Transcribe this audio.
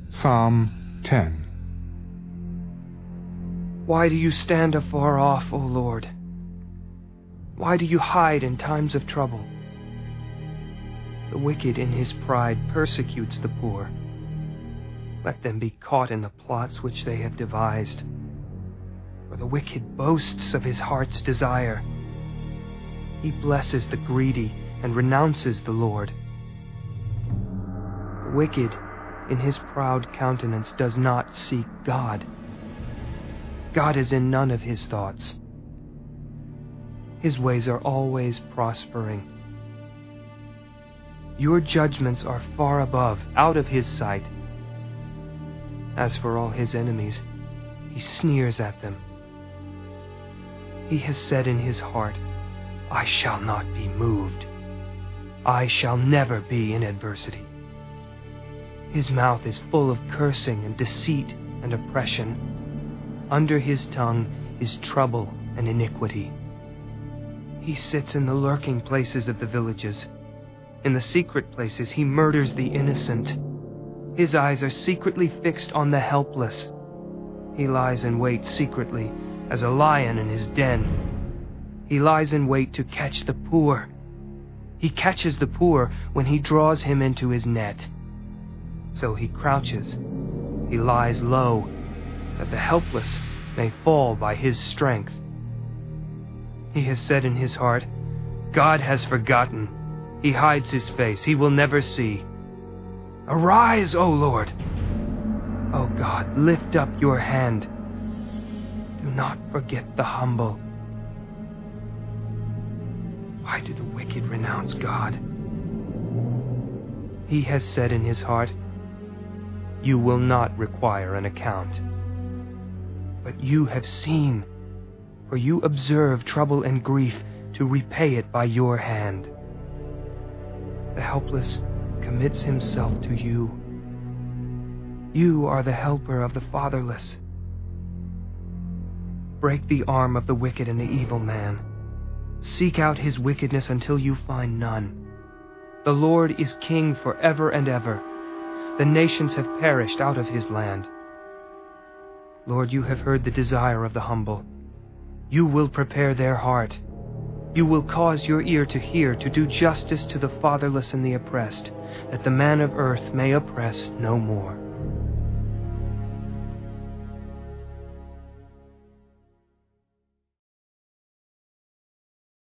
Psalm 10. Why do you stand afar off, O Lord? Why do you hide in times of trouble? The wicked in his pride persecutes the poor. Let them be caught in the plots which they have devised. For the wicked boasts of his heart's desire. He blesses the greedy and renounces the Lord. The wicked in his proud countenance does not seek God. God is in none of his thoughts. His ways are always prospering. Your judgments are far above, out of his sight. As for all his enemies, he sneers at them. He has said in his heart, I shall not be moved. I shall never be in adversity. His mouth is full of cursing and deceit and oppression. Under his tongue is trouble and iniquity. He sits in the lurking places of the villages. In the secret places he murders the innocent. His eyes are secretly fixed on the helpless. He lies in wait secretly as a lion in his den. He lies in wait to catch the poor. He catches the poor when he draws him into his net. So he crouches. He lies low, that the helpless may fall by his strength. He has said in his heart, God has forgotten. He hides his face. He will never see. Arise, O Lord! O God, lift up your hand. Do not forget the humble. Why do the wicked renounce God? He has said in his heart, you will not require an account. But you have seen, for you observe trouble and grief to repay it by your hand. The helpless commits himself to you. You are the helper of the fatherless. Break the arm of the wicked and the evil man. Seek out his wickedness until you find none. The Lord is king forever and ever. The nations have perished out of his land. Lord, you have heard the desire of the humble. You will prepare their heart. You will cause your ear to hear, to do justice to the fatherless and the oppressed, that the man of earth may oppress no more.